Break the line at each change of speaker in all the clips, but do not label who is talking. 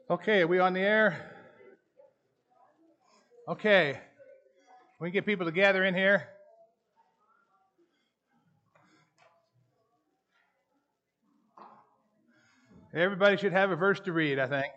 Okay, are we on the air? Okay. We can get people to gather in here. Everybody should have a verse to read, I think.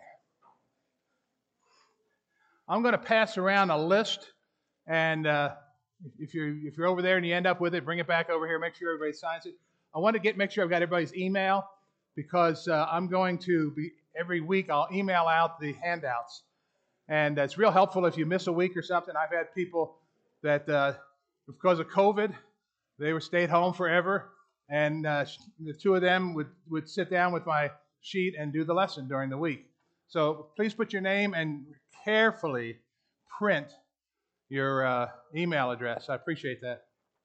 I'm going to pass around a list, and if you're over there and you end up with it, bring it back over here. Make sure everybody signs it. I want to make sure I've got everybody's email because I'm going to be every week. I'll email out the handouts, and it's real helpful if you miss a week or something. I've had people that because of COVID, they were stayed home forever, and the two of them would sit down with my sheet and do the lesson during the week. So please put your name and carefully print your email address. I appreciate that.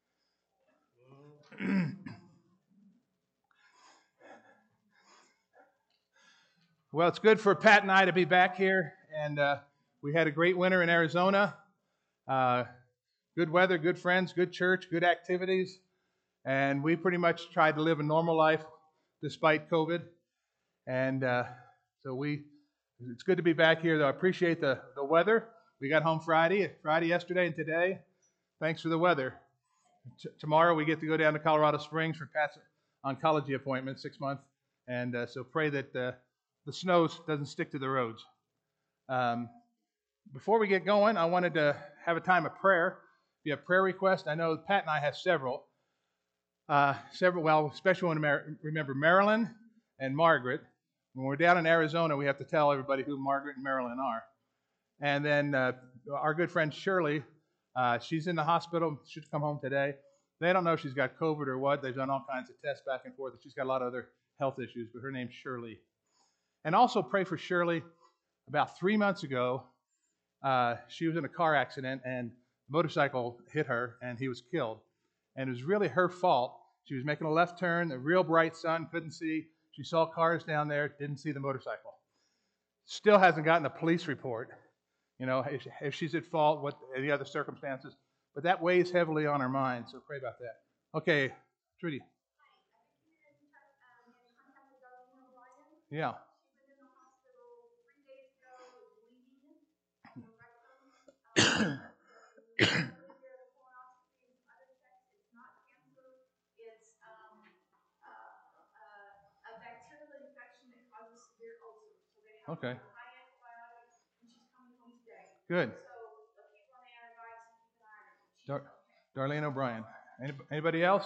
Well, it's good for Pat and I to be back here, and we had a great winter in Arizona. Good weather, good friends, good church, good activities, and we pretty much tried to live a normal life despite COVID. And so it's good to be back here, though. I appreciate the weather. We got home Friday yesterday, and today. Thanks for the weather. Tomorrow we get to go down to Colorado Springs for Pat's oncology appointment, 6 months. And so pray that the snow doesn't stick to the roads. Before we get going, I wanted to have a time of prayer. If you have prayer requests, I know Pat and I have several. Well, especially want to remember Marilyn and Margaret. When we're down in Arizona, we have to tell everybody who Margaret and Marilyn are. And then our good friend Shirley, she's in the hospital. Should come home today. They don't know if she's got COVID or what. They've done all kinds of tests back and forth. She's got a lot of other health issues, but her name's Shirley. And also pray for Shirley. About 3 months ago, she was in a car accident, and a motorcycle hit her, and he was killed. And it was really her fault. She was making a left turn, the real bright sun, couldn't see. She saw cars down there, didn't see the motorcycle. Still hasn't gotten a police report, if she's at fault, what the other circumstances. But that weighs heavily on her mind, so pray about that. Okay, Trudy. Yeah. Okay. Good. Darlene O'Brien. Anybody else?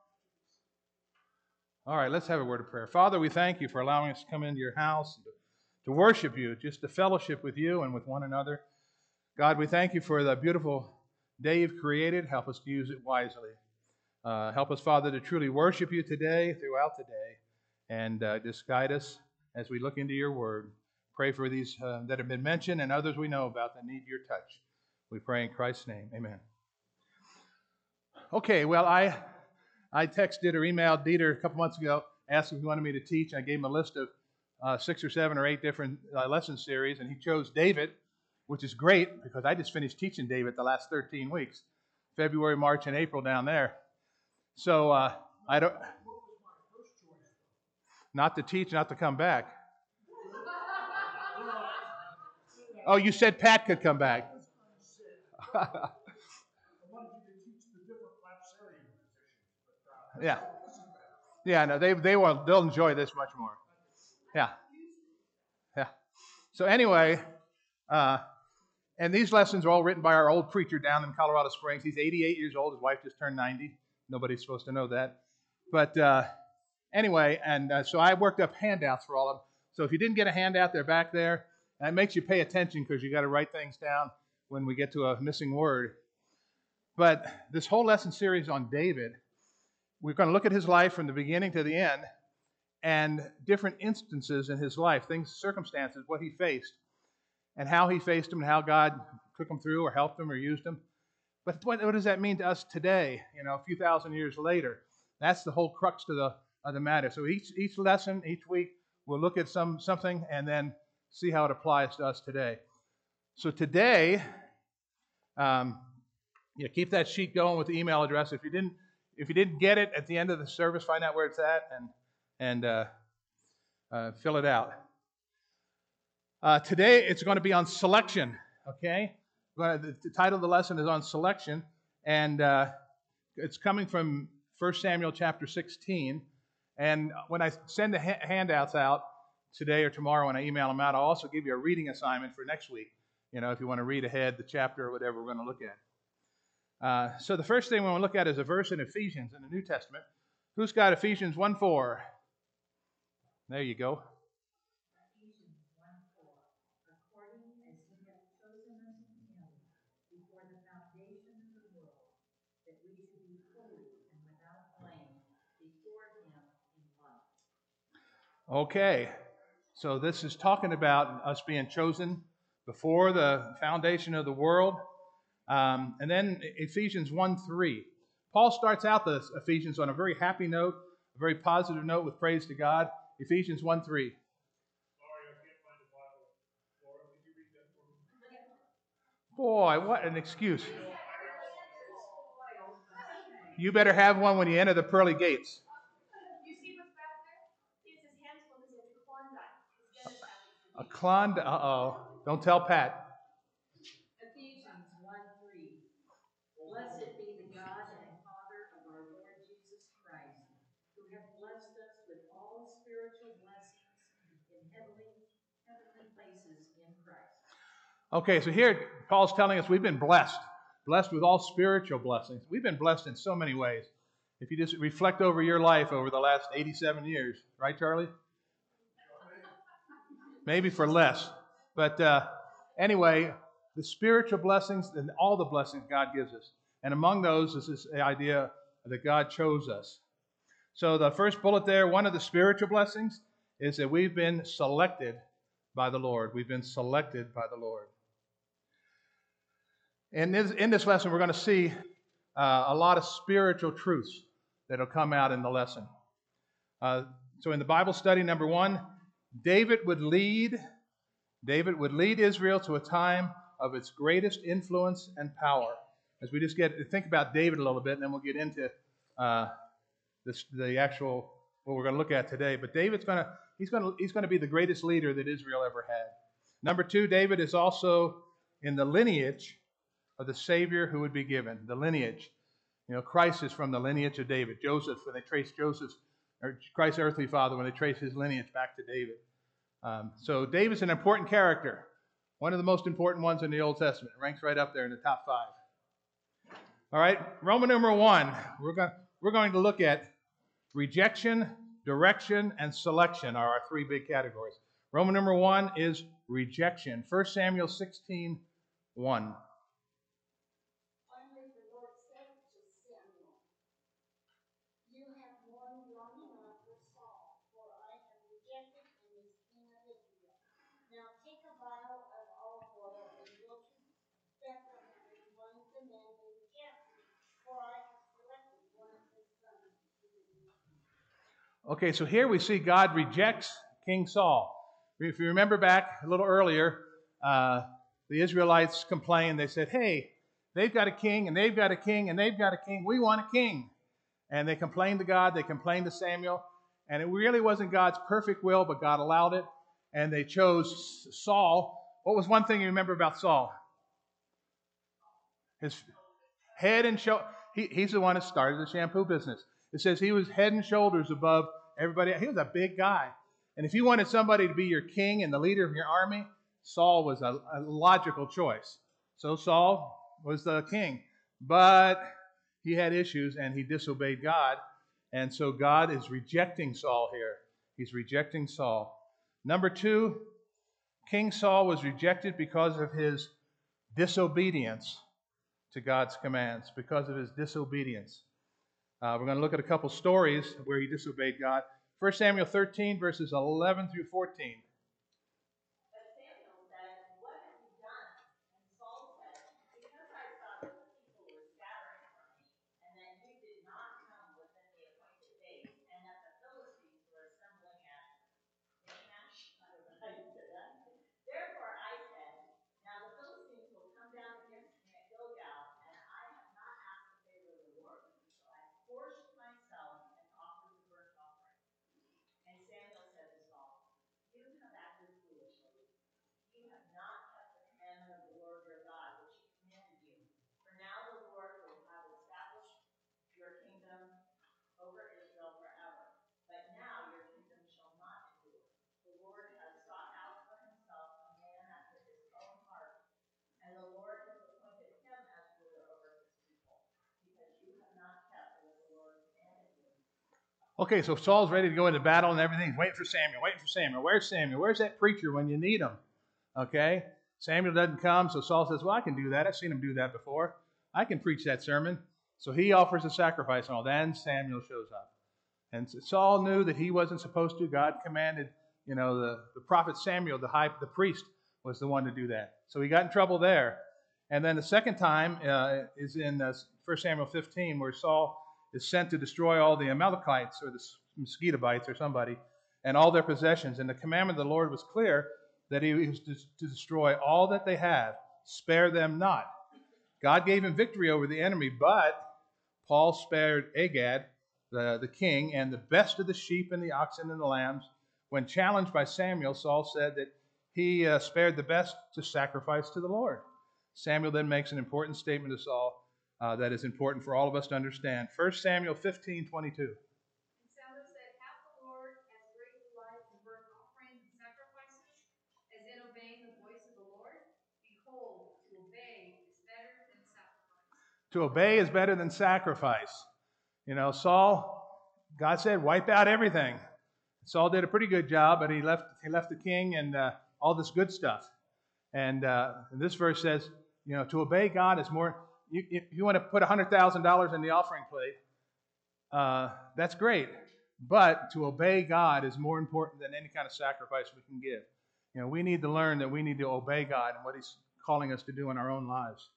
All right, let's have a word of prayer. Father, we thank you for allowing us to come into your house to worship you, just to fellowship with you and with one another. God, we thank you for the beautiful day you've created. Help us to use it wisely. Help us, Father, to truly worship you today, throughout the day, and just guide us as we look into your word. Pray for these that have been mentioned and others we know about that need your touch. We pray in Christ's name. Amen. Okay, well, I texted or emailed Dieter a couple months ago, asked if he wanted me to teach. I gave him a list of 6 or 7 or 8 different lesson series, and he chose David, which is great because I just finished teaching David the last 13 weeks, February, March, and April down there. So I don't, not to teach, not to come back. Oh, you said Pat could come back. Yeah. Yeah, no, they'll enjoy this much more. Yeah. Yeah. So anyway, and these lessons are all written by our old preacher down in Colorado Springs. He's 88 years old. His wife just turned 90. Nobody's supposed to know that. But anyway, and so I worked up handouts for all of them. So if you didn't get a handout, they're back there. And it makes you pay attention because you got to write things down when we get to a missing word. But this whole lesson series on David, we're going to look at his life from the beginning to the end and different instances in his life, things, circumstances, what he faced, and how he faced them and how God took him through or helped him or used him. But what does that mean to us today, a few thousand years later? That's the whole crux of the matter. So each lesson, each week, we'll look at something and then see how it applies to us today. So today, keep that sheet going with the email address. If you didn't get it at the end of the service, find out where it's at and fill it out. Today it's going to be on selection, okay? The title of the lesson is on selection, and it's coming from 1 Samuel chapter 16. And when I send the handouts out today or tomorrow when I email them out, I'll also give you a reading assignment for next week, if you want to read ahead the chapter or whatever we're going to look at. So the first thing we want to look at is a verse in Ephesians in the New Testament. Who's got Ephesians 1:4? There you go. Okay, so this is talking about us being chosen before the foundation of the world. And then Ephesians 1:3. Paul starts out the Ephesians on a very happy note, a very positive note with praise to God. Ephesians 1:3. Boy, what an excuse. You better have one when you enter the pearly gates. A Klondike. Uh-oh. Don't tell Pat.
Ephesians 1:3. Blessed be the God and Father of our Lord Jesus Christ, who hath blessed us with all spiritual blessings in heavenly places in Christ.
Okay, so here Paul's telling us we've been blessed with all spiritual blessings. We've been blessed in so many ways. If you just reflect over your life over the last 87 years, right, Charlie? Maybe for less. But anyway, the spiritual blessings and all the blessings God gives us. And among those is this idea that God chose us. So the first bullet there, one of the spiritual blessings, is that we've been selected by the Lord. We've been selected by the Lord. And in this lesson, we're going to see a lot of spiritual truths that will come out in the lesson. So in the Bible study, number 1, David would lead Israel to a time of its greatest influence and power. As we just think about David a little bit, and then we'll get into the actual what we're going to look at today. But David's going to be the greatest leader that Israel ever had. Number 2, David is also in the lineage of the Savior who would be given. The lineage. Christ is from the lineage of David. Joseph, when they trace Christ's earthly father, when they trace his lineage back to David. So David's an important character. One of the most important ones in the Old Testament. It ranks right up there in the top 5. All right, Roman numeral 1. We're going to look at rejection, direction, and selection are our 3 big categories. Roman numeral 1 is rejection. 1 Samuel 16:1. Okay, so here we see God rejects King Saul. If you remember back a little earlier, the Israelites complained. They said, hey, they've got a king, and they've got a king, and they've got a king. We want a king. And they complained to God. They complained to Samuel. And it really wasn't God's perfect will, but God allowed it. And they chose Saul. What was one thing you remember about Saul? His head and shoulders. He's the one that started the shampoo business. It says he was head and shoulders above everybody. He was a big guy. And if you wanted somebody to be your king and the leader of your army, Saul was a logical choice. So Saul was the king. But he had issues and he disobeyed God. And so God is rejecting Saul here. He's rejecting Saul. Number 2, King Saul was rejected because of his disobedience to God's commands, because of his disobedience. We're going to look at a couple stories where he disobeyed God. 1 Samuel 13, verses 11 through 14. Okay, so Saul's ready to go into battle and everything. He's waiting for Samuel, waiting for Samuel. Where's Samuel? Where's that preacher when you need him? Okay, Samuel doesn't come, so Saul says, well, I can do that. I've seen him do that before. I can preach that sermon. So he offers a sacrifice and all. Then Samuel shows up. And Saul knew that he wasn't supposed to. God commanded, the prophet Samuel, the priest, was the one to do that. So he got in trouble there. And then the second time is in 1 Samuel 15, where Saul is sent to destroy all the Amalekites or the Mosquitobites or somebody and all their possessions. And the commandment of the Lord was clear that he was to destroy all that they have, spare them not. God gave him victory over the enemy, but Paul spared Agag, the king, and the best of the sheep and the oxen and the lambs. When challenged by Samuel, Saul said that he spared the best to sacrifice to the Lord. Samuel then makes an important statement to Saul that is important for all of us to understand. 1 Samuel 15:22.
And Samuel said, hath the Lord as great delight in burnt offerings and sacrifices as in obeying the voice of the Lord? Behold, to obey is better than sacrifice.
To obey is better than sacrifice. Saul, God said, wipe out everything. Saul did a pretty good job, but he left the king and all this good stuff. And this verse says, to obey God is more. If you want to put $100,000 in the offering plate, that's great. But to obey God is more important than any kind of sacrifice we can give. We need to learn that we need to obey God and what He's calling us to do in our own lives.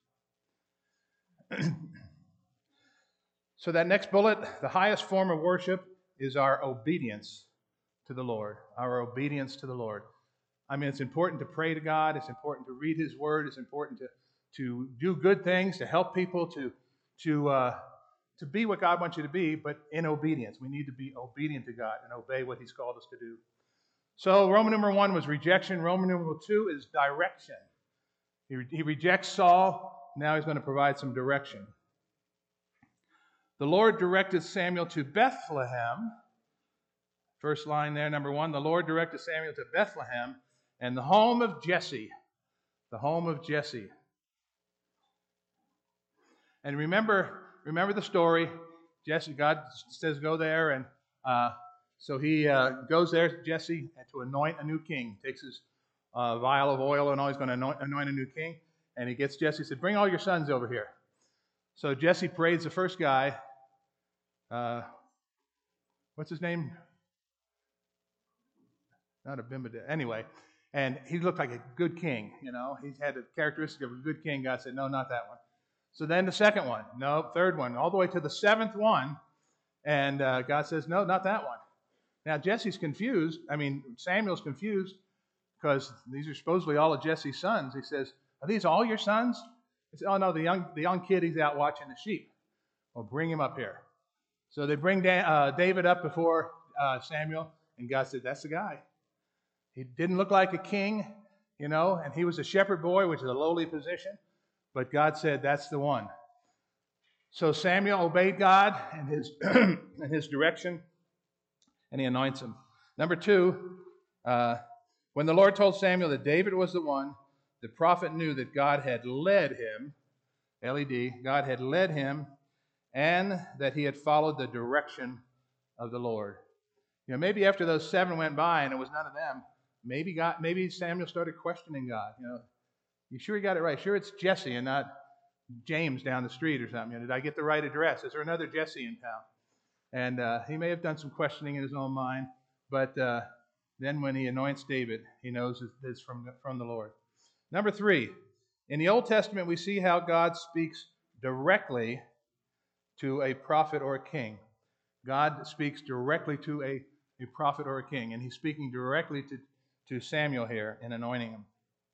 So that next bullet, the highest form of worship is our obedience to the Lord. Our obedience to the Lord. I mean, it's important to pray to God. It's important to read His Word. It's important to do good things, to help people, to be what God wants you to be, but in obedience. We need to be obedient to God and obey what He's called us to do. So Roman number 1 was rejection. Roman number 2 is direction. He rejects Saul. Now he's going to provide some direction. The Lord directed Samuel to Bethlehem. First line there, number 1. The Lord directed Samuel to Bethlehem and the home of Jesse. The home of Jesse. And remember the story. Jesse, God says go there, and so he goes there, Jesse, to anoint a new king. Takes his vial of oil and all. He's going to anoint a new king. And he gets Jesse. He said, bring all your sons over here. So Jesse parades the first guy. What's his name? Not Abimelech. Anyway, and he looked like a good king. He had the characteristic of a good king. God said, no, not that one. So then the second one, no, third one, all the way to the seventh one, and God says, no, not that one. Now Jesse's confused. Samuel's confused because these are supposedly all of Jesse's sons. He says, are these all your sons? He said, oh no, the young kid, he's out watching the sheep. Well, bring him up here. So they bring David up before Samuel, and God said, that's the guy. He didn't look like a king, and he was a shepherd boy, which is a lowly position. But God said, that's the one. So Samuel obeyed God and his direction, and he anoints him. Number 2, when the Lord told Samuel that David was the one, the prophet knew that God had led him, L-E-D, God had led him, and that he had followed the direction of the Lord. Maybe after those 7 went by and it was none of them, maybe Samuel started questioning God. You sure you got it right? Sure it's Jesse and not James down the street or something. Did I get the right address? Is there another Jesse in town? And he may have done some questioning in his own mind, but then when he anoints David, he knows it's from the Lord. Number 3, in the Old Testament, we see how God speaks directly to a prophet or a king. God speaks directly to a prophet or a king, and he's speaking directly to Samuel here in anointing him.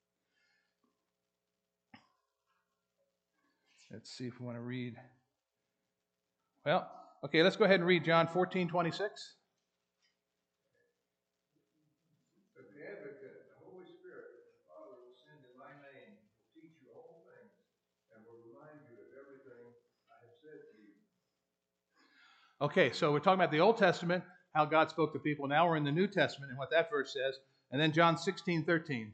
Let's see if we want to read. Well, okay, let's go ahead and read John 14:26.
But the Advocate, the Holy Spirit, the Father will send in my name, will teach you all things, and will remind you of everything I have said to you.
Okay, so we're talking about the Old Testament, how God spoke to people. Now we're in the New Testament and what that verse says. And then John 16:13.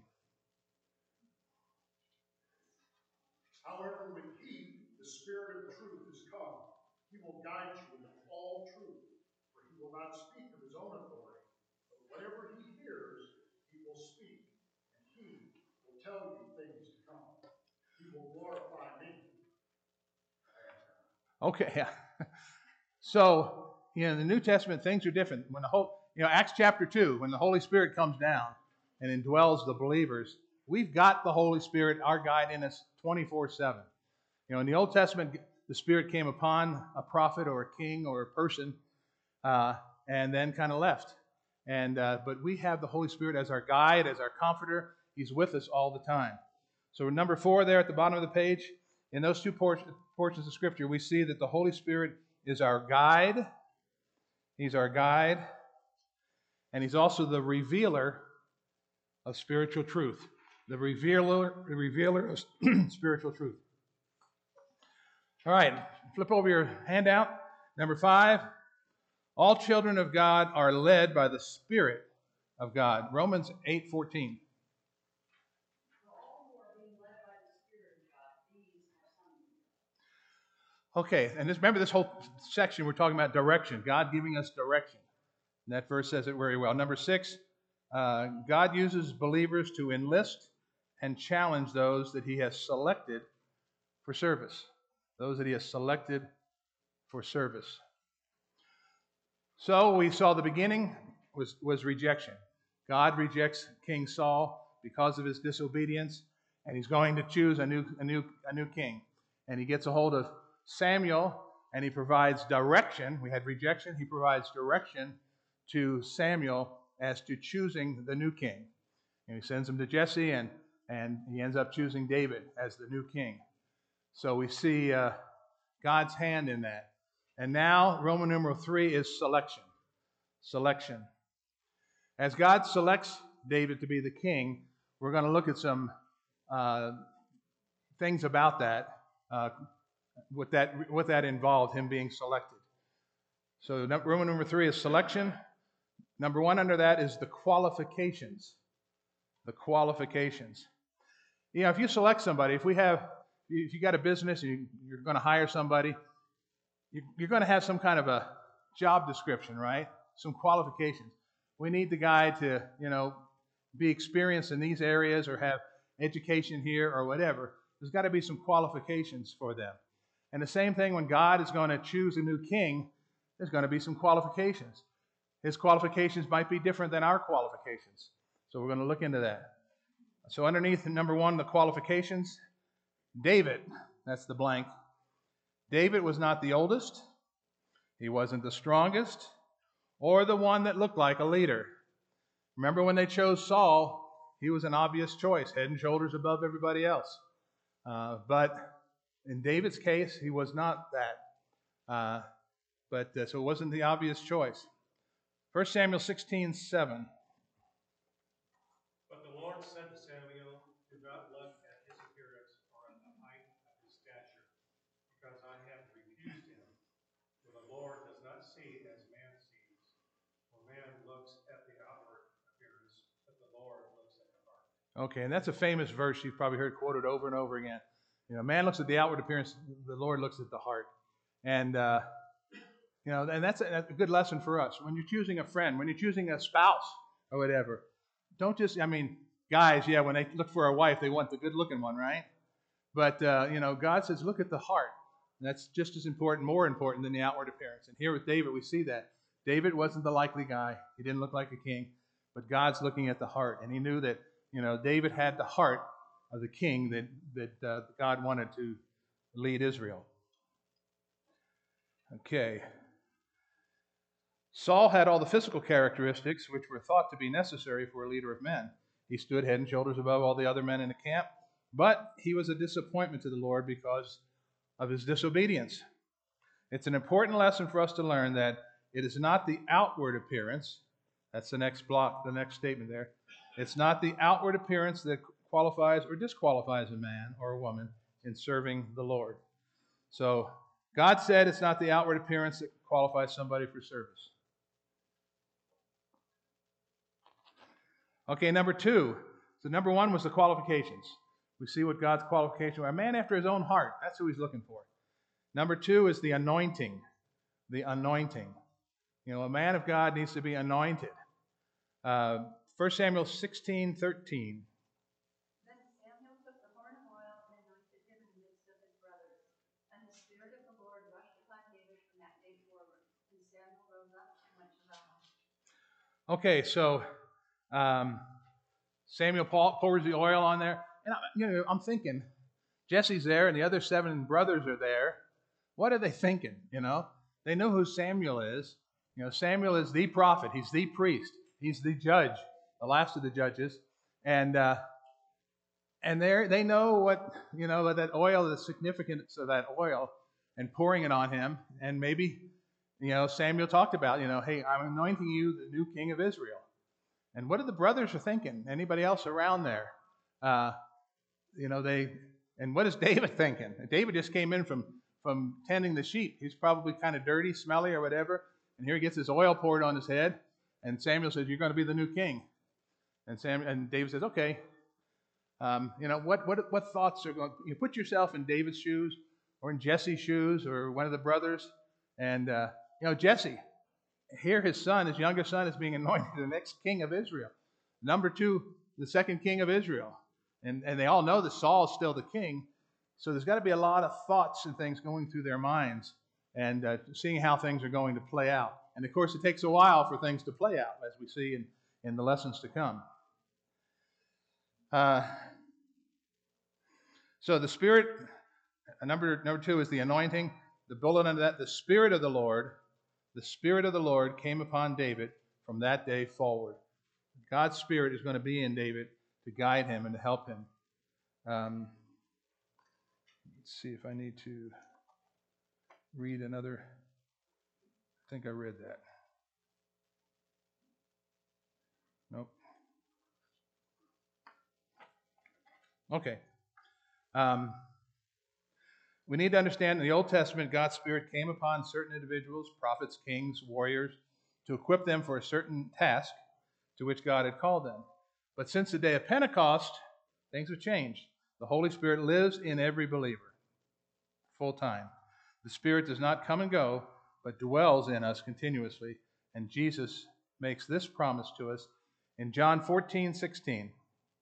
However, when He, the Spirit of truth, is come, He will guide you into all truth, for He will not tell you things to come. He will glorify me.
Okay, yeah. So, in the New Testament, things are different. When Acts chapter 2, when the Holy Spirit comes down and indwells the believers, we've got the Holy Spirit, our guide, in us 24/7. In the Old Testament, the Spirit came upon a prophet or a king or a person, and then kind of left. But we have the Holy Spirit as our guide, as our comforter. He's with us all the time. So number 4 there at the bottom of the page, in those two portions of Scripture, we see that the Holy Spirit is our guide. He's our guide. And He's also the revealer of spiritual truth. The revealer of spiritual truth. All right, flip over your handout. Number 5, all children of God are led by the Spirit of God. Romans 8:14. Okay, and remember this whole section we're talking about direction, God giving us direction. And that verse says it very well. Number 6, God uses believers to enlist and challenge those that He has selected for service. Those that He has selected for service. So we saw the beginning was rejection. God rejects King Saul because of his disobedience, and He's going to choose a new king. And He gets a hold of Samuel, and he provides direction. We had rejection. He provides direction to Samuel as to choosing the new king. And He sends him to Jesse, and he ends up choosing David as the new king. So we see God's hand in that. And now, Roman numeral 3 is selection. Selection. As God selects David to be the king, we're going to look at some things about that, what that involved, him being selected. So Roman number 3 is selection. Number 1 under that is the qualifications. The qualifications. If you select somebody, if you got a business and you're going to hire somebody, you're going to have some kind of a job description, right? Some qualifications. We need the guy to, be experienced in these areas or have education here or whatever. There's got to be some qualifications for them. And the same thing when God is going to choose a new king, there's going to be some qualifications. His qualifications might be different than our qualifications. So we're going to look into that. So underneath number 1, the qualifications, David, that's the blank. David was not the oldest. He wasn't the strongest or the one that looked like a leader. Remember when they chose Saul, he was an obvious choice, head and shoulders above everybody else. But in David's case, he was not that. So it wasn't the obvious choice. 1 Samuel 16:7.
But the Lord said to Samuel, do not look at his appearance or at the height of his stature, because I have refused him. For the Lord does not see as man sees. For man looks at the outward appearance, but the Lord looks at the heart. Okay, and that's a famous verse you've probably heard quoted over and over again. Man looks at the outward appearance, the Lord looks at the heart. And, and that's a good lesson for us. When you're choosing a friend, when you're choosing a spouse or whatever, don't just, guys, when they look for a wife, they want the good-looking one, right? But, God says, look at the heart. And that's just as important, more important than the outward appearance. And here with David, we see that. David wasn't the likely guy. He didn't look like a king. But God's looking at the heart. And He knew that, David had the heart of the king that God wanted to lead Israel. Okay. Saul had all the physical characteristics which were thought to be necessary for a leader of men. He stood head and shoulders above all the other men in the camp, but he was a disappointment to the Lord because of his disobedience. It's an important lesson for us to learn that it is not the outward appearance, that's the next block, the next statement there. It's not the outward appearance that qualifies or disqualifies a man or a woman in serving the Lord. So God said it's not the outward appearance that qualifies somebody for service. Okay, number 2. So number 1 was the qualifications. We see what God's qualifications were. A man after His own heart. That's who He's looking for. Number 2 is the anointing. The anointing. A man of God needs to be anointed. 1 Samuel 16:13.
Then
Okay, so Samuel pours the oil on there. And I'm thinking, Jesse's there and the other 7 brothers are there. What are they thinking? They know who Samuel is. Samuel is the prophet. He's the priest. He's the judge, the last of the judges. And they know what, that oil, the significance of that oil and pouring it on him. And maybe, Samuel talked about, hey, I'm anointing you the new king of Israel. And what are the brothers are thinking? Anybody else around there? And what is David thinking? David just came in from tending the sheep. He's probably kind of dirty, smelly, or whatever. And here he gets this oil poured on his head. And Samuel says, "You're going to be the new king." And David says, "Okay." What thoughts are going? You put yourself in David's shoes, or in Jesse's shoes, or one of the brothers. And Jesse, here his younger son, is being anointed the next king of Israel. Number 2, the second king of Israel. And they all know that Saul is still the king. So there's got to be a lot of thoughts and things going through their minds and seeing how things are going to play out. And of course, it takes a while for things to play out, as we see in the lessons to come. So the Spirit, number 2 is the anointing. The bullet under that, the Spirit of the Lord came upon David from that day forward. God's Spirit is going to be in David to guide him and to help him. Let's see if I need to read another. I think I read that. Nope. Okay. We need to understand in the Old Testament, God's Spirit came upon certain individuals, prophets, kings, warriors, to equip them for a certain task to which God had called them. But since the day of Pentecost, things have changed. The Holy Spirit lives in every believer, full time. The Spirit does not come and go, but dwells in us continuously. And Jesus makes this promise to us in John 14:16.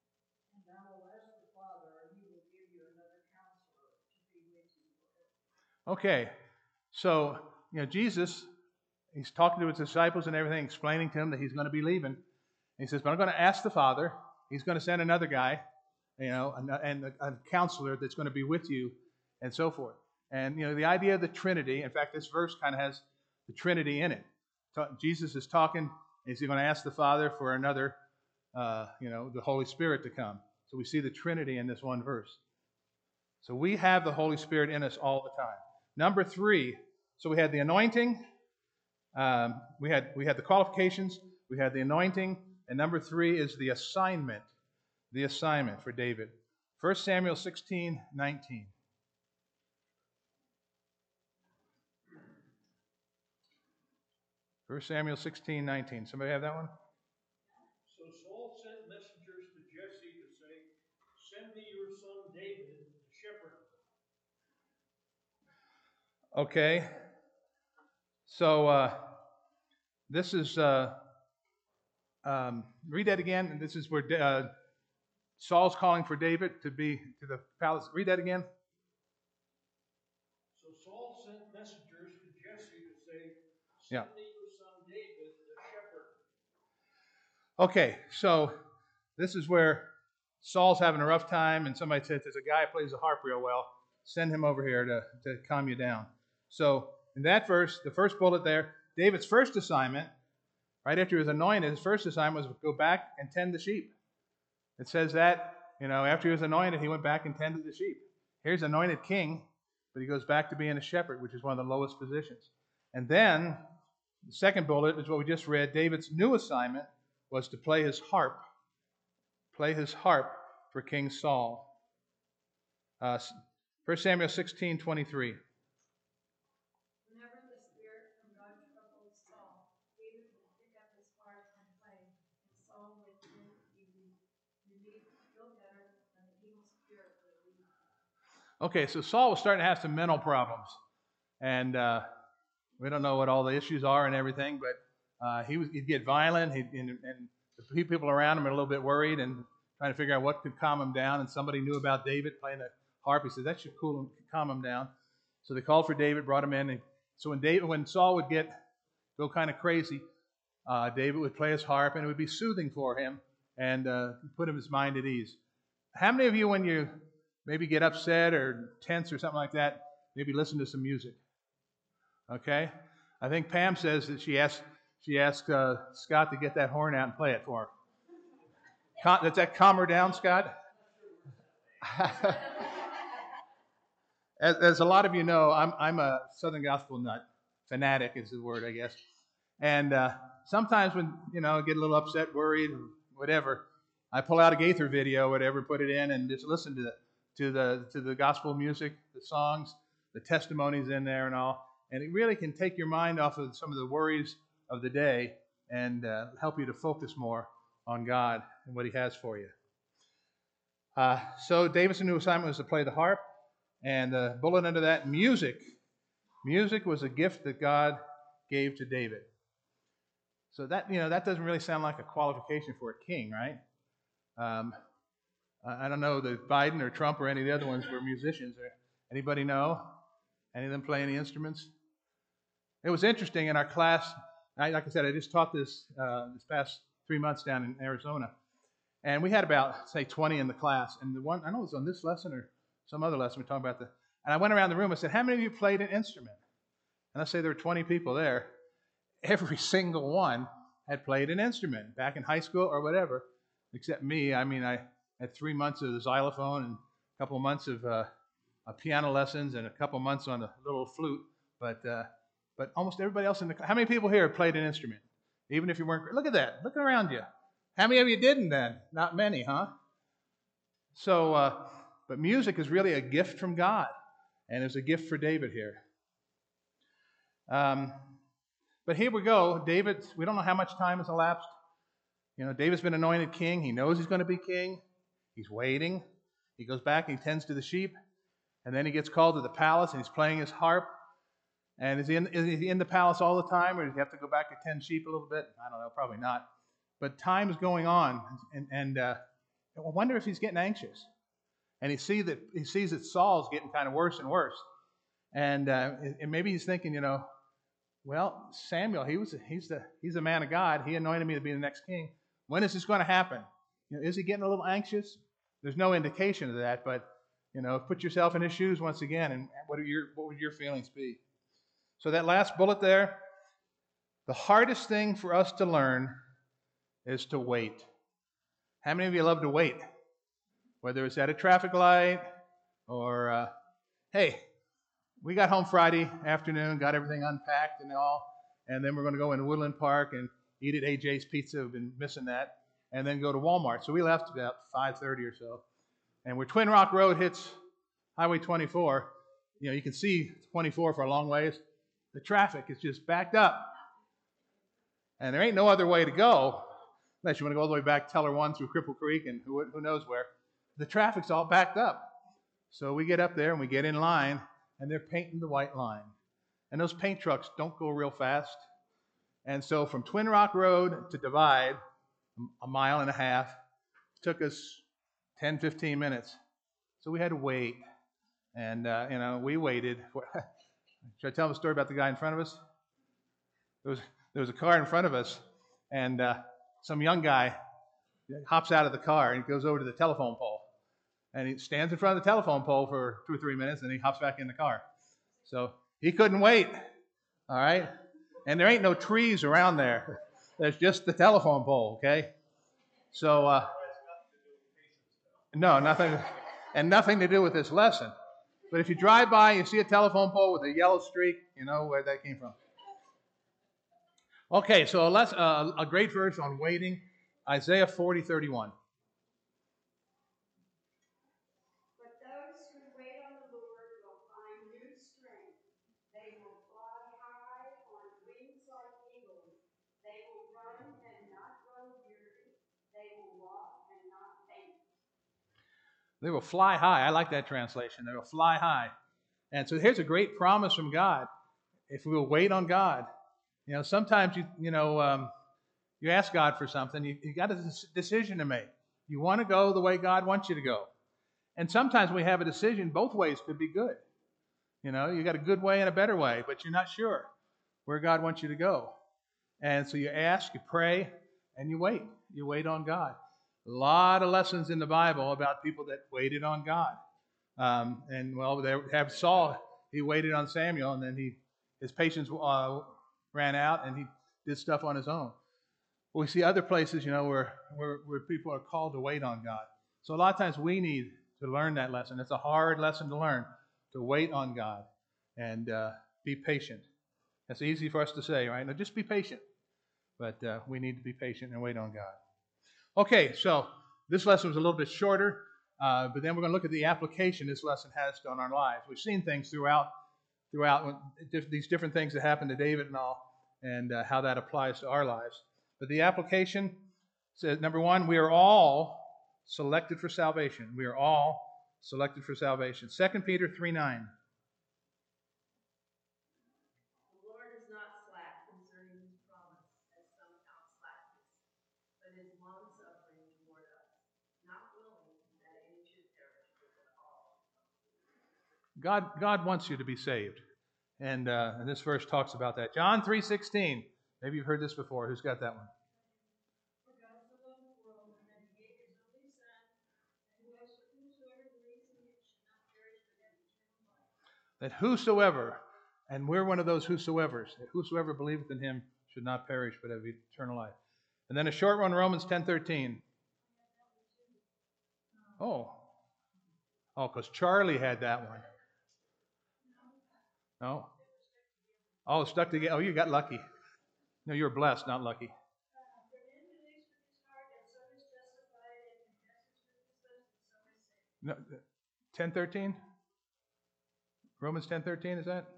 Okay, so, Jesus, he's talking to his disciples and everything, explaining to them that he's going to be leaving. And he says, but I'm going to ask the Father. He's going to send another guy, and a counselor that's going to be with you, and so forth. And, the idea of the Trinity, in fact, this verse kind of has the Trinity in it. Jesus is talking, is he going to ask the Father for another, the Holy Spirit to come? So we see the Trinity in this one verse. So we have the Holy Spirit in us all the time. Number 3, so we had the anointing, we had the qualifications, we had the anointing, and number 3 is the assignment for David. 1 Samuel 16:19. 1 Samuel 16:19. Somebody have that one?
So Saul sent messengers to Jesse to say, "Send me your son David, the shepherd."
Okay. So this is, read that again. This is where Saul's calling for David to be to the palace. Read that again.
So Saul sent messengers to Jesse to say, "Send me your son David, the shepherd."
Okay, so this is where Saul's having a rough time, and somebody says, there's a guy who plays the harp real well. Send him over here to calm you down. So in that verse, the first bullet there, David's first assignment, right after he was anointed, his first assignment was to go back and tend the sheep. It says that, after he was anointed, he went back and tended the sheep. Here's anointed king, but he goes back to being a shepherd, which is one of the lowest positions. And then the second bullet is what we just read. David's new assignment was to play his harp for King Saul. 1 Samuel 16:23.
Whenever the Spirit from God troubled Saul, David would pick up his harp and play, and Saul would feel better when the evil spirit would leave him.
Okay, so Saul was starting to have some mental problems. And we don't know what all the issues are and everything, but he'd get violent, and the people around him are a little bit worried and trying to figure out what could calm him down. And somebody knew about David playing the harp. He said, that should calm him down. So they called for David, brought him in. So when Saul would go kind of crazy, David would play his harp, and it would be soothing for him and put his mind at ease. How many of you, when you maybe get upset or tense or something like that, maybe listen to some music? Okay? I think Pam says that she asked Scott to get that horn out and play it for her. Does that calm her down, Scott? As a lot of you know, I'm a Southern Gospel nut. Fanatic is the word, I guess. And sometimes when, I get a little upset, worried, whatever, I pull out a Gaither video, whatever, put it in, and just listen to the gospel music, the songs, the testimonies in there and all. And it really can take your mind off of some of the worries of the day and help you to focus more on God and what He has for you. So David's new assignment was to play the harp, and the bullet under that, music. Music was a gift that God gave to David. So that doesn't really sound like a qualification for a king, right? I don't know that Biden or Trump or any of the other ones were musicians. Anybody know? Any of them play any instruments? It was interesting in our class. Like I said, I just taught this past 3 months down in Arizona. And we had about, say, 20 in the class. And the one, I know it was on this lesson or some other lesson, we talked about and I went around the room and said, how many of you played an instrument? And I say there were 20 people there. Every single one had played an instrument back in high school or whatever, except me. I mean, I had 3 months of the xylophone and a couple of months of piano lessons and a couple of months on a little flute. But almost everybody else in the class. How many people here played an instrument? Even if you weren't. Look at that. Look around you. How many of you didn't then? Not many, huh? So, but music is really a gift from God, and it's a gift for David here. But here we go. David, we don't know how much time has elapsed. David's been anointed king. He knows he's going to be king. He's waiting. He goes back and he tends to the sheep, and then he gets called to the palace, and he's playing his harp. And is he in the palace all the time, or does he have to go back to tend sheep a little bit? I don't know, probably not. But time is going on, and I wonder if he's getting anxious. And he sees that Saul's getting kind of worse and worse, and maybe he's thinking, well, Samuel, he's a man of God. He anointed me to be the next king. When is this going to happen? Is he getting a little anxious? There's no indication of that, but put yourself in his shoes once again, and what would your feelings be? So that last bullet there, the hardest thing for us to learn is to wait. How many of you love to wait? Whether it's at a traffic light or, hey, we got home Friday afternoon, got everything unpacked and all, and then we're going to go into Woodland Park and eat at AJ's Pizza. We've been missing that. And then go to Walmart. So we left about 5:30 or so. And where Twin Rock Road hits Highway 24, you can see 24 for a long ways. The traffic is just backed up. And there ain't no other way to go, unless you want to go all the way back Teller 1 through Cripple Creek and who knows where. The traffic's all backed up. So we get up there and we get in line, and they're painting the white line. And those paint trucks don't go real fast. And so from Twin Rock Road to Divide, a mile and a half, took us 10, 15 minutes. So we had to wait. And, we waited. Should I tell them a story about the guy in front of us? There was a car in front of us, and some young guy hops out of the car and goes over to the telephone pole. And he stands in front of the telephone pole for 2 or 3 minutes, and he hops back in the car. So he couldn't wait, all right? And there ain't no trees around there. There's just the telephone pole, okay? So, no, nothing to do with this lesson. But if you drive by, you see a telephone pole with a yellow streak, you know where that came from. Okay, so a great verse on waiting, Isaiah 40:31.
But those who wait on the Lord will find new strength. They will fly high on wings like eagles. They will run and not grow weary. They will walk and not faint.
They will fly high. I like that translation. They will fly high. And so here's a great promise from God. If we will wait on God, sometimes you ask God for something. You got a decision to make. You want to go the way God wants you to go. And sometimes we have a decision. Both ways could be good. You got a good way and a better way, but you're not sure where God wants you to go. And so you ask, you pray, and you wait. You wait on God. A lot of lessons in the Bible about people that waited on God. They have Saul. He waited on Samuel, and then his patience ran out, and he did stuff on his own. But we see other places, where people are called to wait on God. So a lot of times we need to learn that lesson. It's a hard lesson to learn, to wait on God and be patient. That's easy for us to say, right? No, just be patient. But we need to be patient and wait on God. Okay, so this lesson was a little bit shorter, but then we're going to look at the application this lesson has on our lives. We've seen things throughout these different things that happened to David and all, and how that applies to our lives. But the application says, number one, we are all selected for salvation. We are all selected for salvation. 2 Peter 3:9.
The Lord is not slack concerning his promise, as some count slackness, but is long-suffering toward us, not willing that any should perish, but that all.
God wants you to be saved. And this verse talks about that. John 3:16. Maybe you've heard this before. Who's got that one?
For God so loved the world that he gave his only Son, that whosoever believes in him should not perish but have eternal life.
That whosoever, and we're one of those whosoevers, that whosoever believeth in him should not perish but have eternal life. And then a short one, Romans 10:13. Oh, because Charlie had that one. No? Oh, stuck together. Oh, you got lucky. No, you were blessed, not lucky. No, 10:13? Romans 10:13, is that?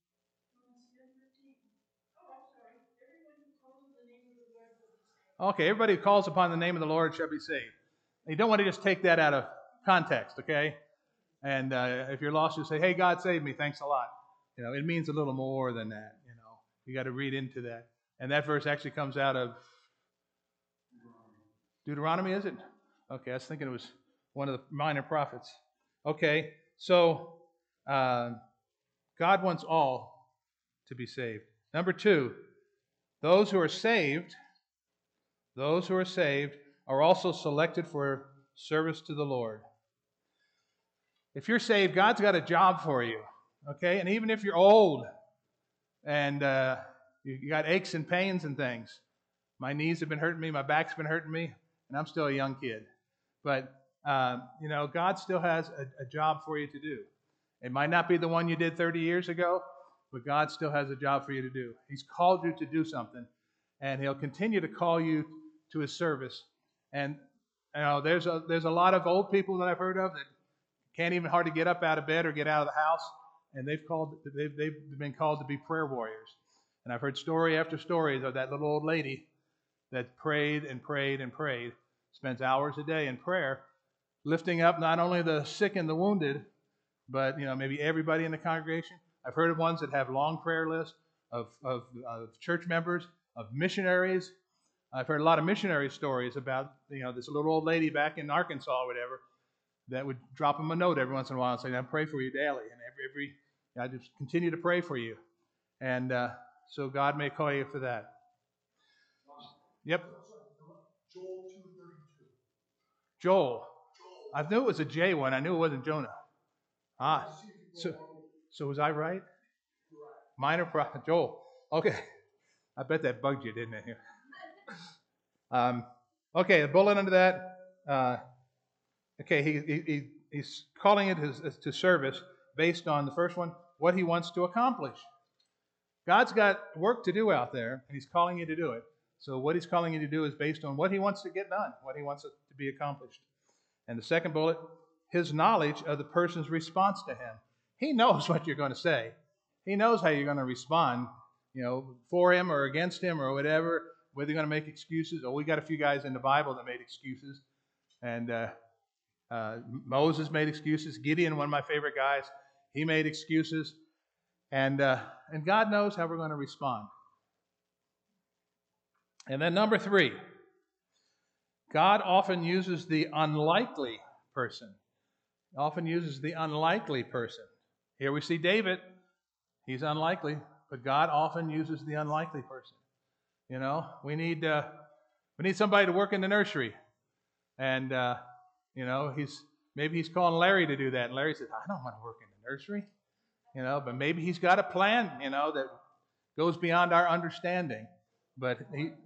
Okay, everybody who calls upon the name of the Lord shall be saved. You don't want to just take that out of context, okay? And if you're lost, you say, hey, God saved me, thanks a lot. It means a little more than that, You got to read into that. And that verse actually comes out of Deuteronomy, is it? Okay, I was thinking it was one of the minor prophets. Okay, so God wants all to be saved. Number two, those who are saved are also selected for service to the Lord. If you're saved, God's got a job for you, okay? And even if you're old and you got aches and pains and things, my knees have been hurting me, my back's been hurting me, and I'm still a young kid. But, God still has a job for you to do. It might not be the one you did 30 years ago, but God still has a job for you to do. He's called you to do something, and He'll continue to call you to His service. And there's a lot of old people that I've heard of that can't even hardly get up out of bed or get out of the house, and they've been called to be prayer warriors. And I've heard story after story of that little old lady that prayed and prayed and prayed, spends hours a day in prayer, lifting up not only the sick and the wounded, but maybe everybody in the congregation. I've heard of ones that have long prayer lists of church members, of missionaries. I've heard a lot of missionary stories about this little old lady back in Arkansas or whatever that would drop them a note every once in a while and say, "I pray for you daily," and I just continue to pray for you, and so God may call you for that. Yep.
Joel 2:32.
Joel. I knew it was a J one. I knew it wasn't Jonah. So was I right? Minor prophet Joel. Okay. I bet that bugged you, didn't it? Okay, a bullet under that. He's calling it to service based on the first one, what he wants to accomplish. God's got work to do out there, and He's calling you to do it. So what He's calling you to do is based on what He wants to get done, what He wants to be accomplished. And the second bullet, His knowledge of the person's response to Him. He knows what you're going to say. He knows how you're going to respond, for Him or against Him or whatever, whether you're going to make excuses. Oh, we got a few guys in the Bible that made excuses. And Moses made excuses. Gideon, one of my favorite guys, he made excuses. And God knows how we're going to respond. And then number 3, God often uses the unlikely person. Often uses the unlikely person. Here we see David. He's unlikely, but God often uses the unlikely person. You know, we need somebody to work in the nursery. And, you know, maybe he's calling Larry to do that. And Larry says, I don't want to work in the nursery. You know, but maybe he's got a plan, you know, that goes beyond our understanding. But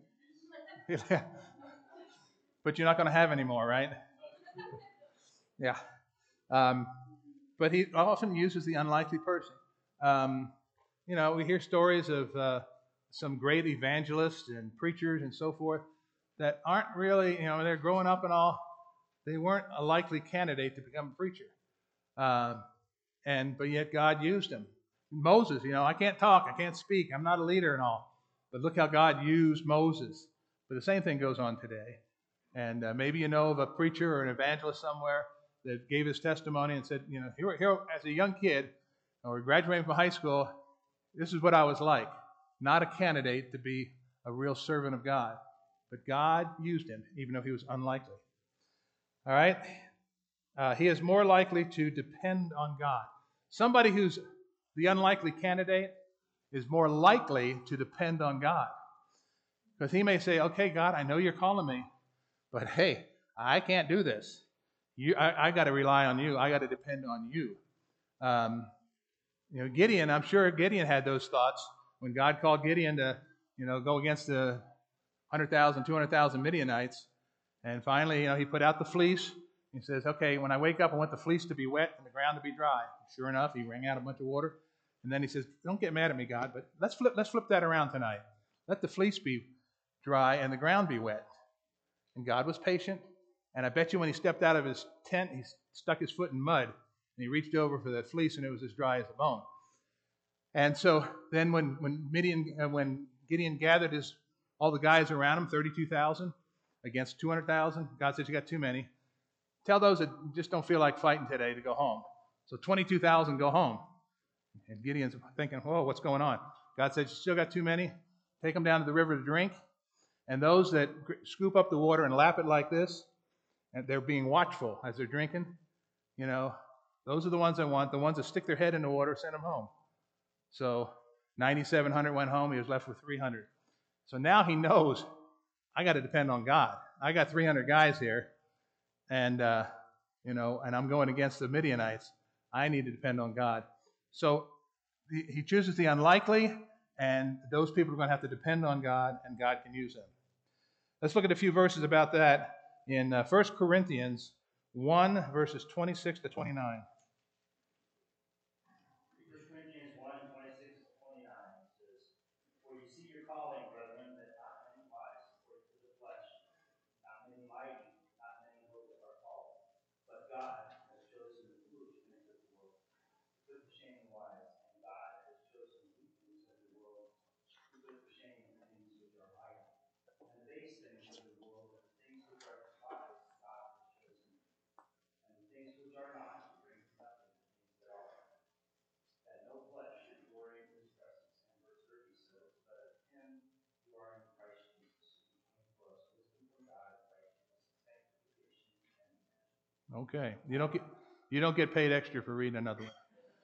but you're not going to have any more, right? Yeah. But he often uses the unlikely person. You know, we hear stories of some great evangelists and preachers and so forth that aren't really, you know, they're growing up and all, they weren't a likely candidate to become a preacher. But yet God used him. Moses, you know, I can't talk, I can't speak, I'm not a leader and all. But look how God used Moses. But the same thing goes on today. And maybe you know of a preacher or an evangelist somewhere that gave his testimony and said, you know, here as a young kid, or graduating from high school, this is what I was like. Not a candidate to be a real servant of God. But God used him, even though he was unlikely. All right? He is more likely to depend on God. Somebody who's the unlikely candidate is more likely to depend on God. Because he may say, okay, God, I know you're calling me, but hey, I can't do this. I got to rely on you. I got to depend on you. You know, Gideon, I'm sure Gideon had those thoughts when God called Gideon to, you know, go against the 100,000, 200,000 Midianites. And finally, you know, he put out the fleece. He says, okay, when I wake up, I want the fleece to be wet and the ground to be dry. Sure enough, he wring out a bunch of water. And then he says, don't get mad at me, God, but let's flip that around tonight. Let the fleece be dry and the ground be wet. And God was patient. And I bet you when he stepped out of his tent, he stuck his foot in mud. And he reached over for that fleece, and it was as dry as a bone. And so then when Gideon gathered all the guys around him, 32,000 against 200,000, God says, you got too many. Tell those that just don't feel like fighting today to go home. So 22,000 go home. And Gideon's thinking, whoa, what's going on? God says, you still got too many? Take them down to the river to drink. And those that scoop up the water and lap it like this, and they're being watchful as they're drinking, you know, those are the ones I want. The ones that stick their head in the water, send them home. So 9,700 went home. He was left with 300. So now he knows, I got to depend on God. I got 300 guys here, and you know, and I'm going against the Midianites. I need to depend on God. So he chooses the unlikely, and those people are going to have to depend on God, and God can use them. Let's look at a few verses about that in 1 Corinthians 1, verses 26 to 29.
1 Corinthians 1, 26 to 29 says, for you see your calling, brethren, that not many wise according to the flesh, not many mighty, not many noble are called. But God has chosen the foolish things of the world to put to shame the wise, and God has chosen the weak things of the world to put to shame the things which are mighty, and the base things of the world, and the things which are despised, God has chosen, and the things which are not, to bring to nothing the things that are, that no flesh should glory in his presence. And verse 30 says, but of him who are in Christ Jesus, who became for us wisdom from God, righteousness, sanctification, and redemption.
Okay, you don't get paid extra for reading another one.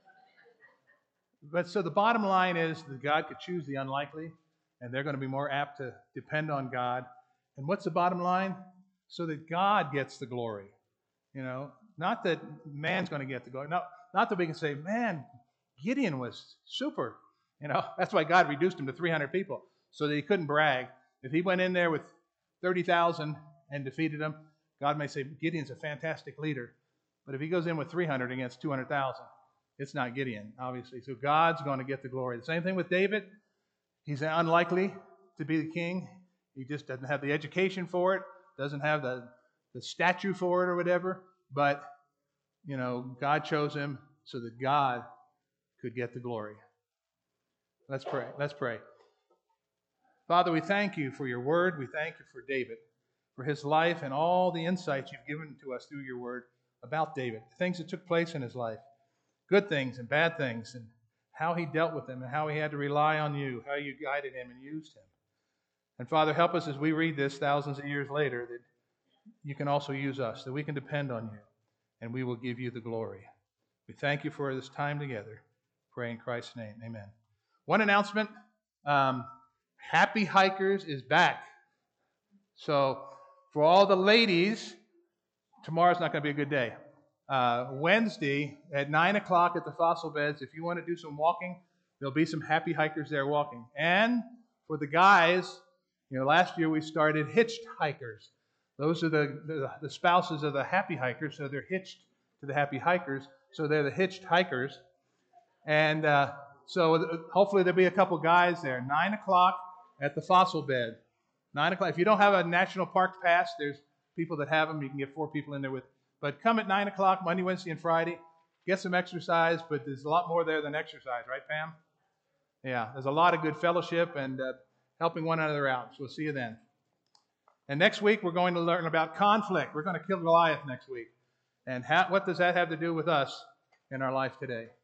But so the bottom line is that God could choose the unlikely, and they're going to be more apt to depend on God. And what's the bottom line? So that God gets the glory. You know, not that man's going to get the glory. No, not that we can say, man, Gideon was super. You know, that's why God reduced him to 300 people, so that he couldn't brag. If he went in there with 30,000 and defeated them, God may say, Gideon's a fantastic leader. But if he goes in with 300 against 200,000, it's not Gideon, obviously. So God's going to get the glory. The same thing with David. He's unlikely to be the king. He just doesn't have the education for it, doesn't have the stature for it or whatever. But, you know, God chose him so that God could get the glory. Let's pray. Let's pray. Father, we thank you for your word. We thank you for David, for his life and all the insights you've given to us through your word about David, the things that took place in his life, good things and bad things, and how he dealt with them and how he had to rely on you, how you guided him and used him. And Father, help us as we read this thousands of years later, that you can also use us, that we can depend on you, and we will give you the glory. We thank you for this time together. Pray in Christ's name. Amen. One announcement. Happy Hikers is back. So for all the ladies, tomorrow's not going to be a good day. Wednesday at 9 o'clock at the Fossil Beds, if you want to do some walking, there'll be some happy hikers there walking. And for the guys, last year we started hitched hikers. Those are the spouses of the happy hikers, so they're hitched to the happy hikers, so they're the hitched hikers. And so hopefully there'll be a couple guys there. 9 o'clock at the Fossil Bed. 9 o'clock. If you don't have a National Park pass, there's people that have them. You can get 4 people in there with. But come at 9 o'clock, Monday, Wednesday, and Friday. Get some exercise, but there's a lot more there than exercise, right, Pam? Yeah, there's a lot of good fellowship and helping one another out. So we'll see you then. And next week, we're going to learn about conflict. We're going to kill Goliath next week. And what does that have to do with us in our life today?